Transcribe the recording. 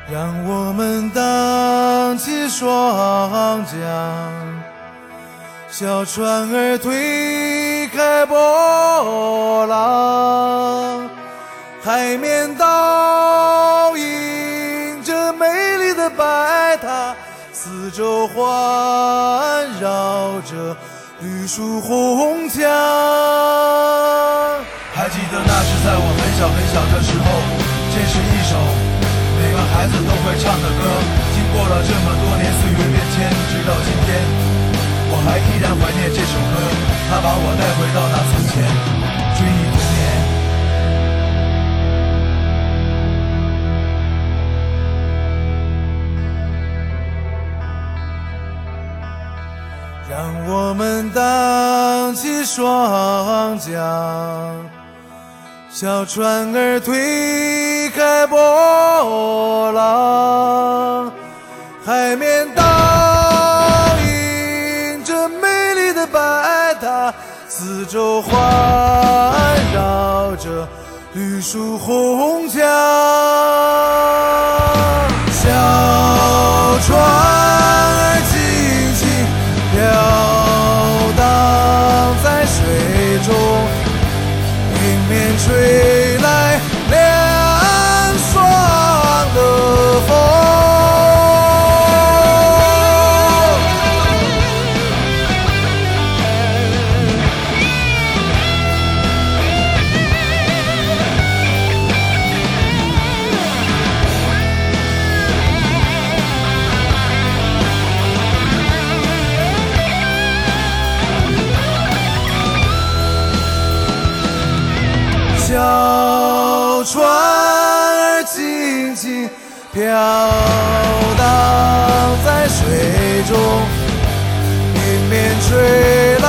让我们荡起双桨，小船儿推开波浪，海面倒映着美丽的白塔，四周环绕着绿树红墙。还记得那是在我很小很小的时候，这是一首每个孩子都会唱的歌。经过了这么多年岁月变迁，直到今天，我还依然怀念这首歌，它把我带回到那从前，追忆童年。让我们荡起双桨，小船儿推开波浪，海面倒映着美丽的白塔，四周环绕着绿树红墙。小船儿轻轻飘荡在水中，迎面吹来凉爽的风。小船儿轻轻飘荡在水中，迎面吹来